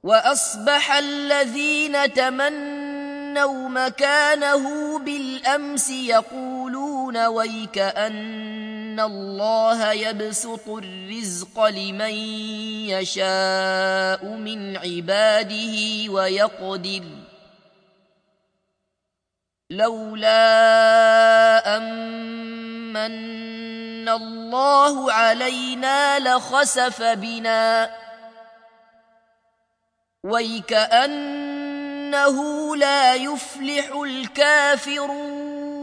وأصبح الذين تمنوا مكانه بالأمس يقولون ويك أن الله يبسط الرزق لمن يشاء من عباده ويقدر لولا أمن الله علينا لخسف بنا ويكأنه لا يفلح الكافرون.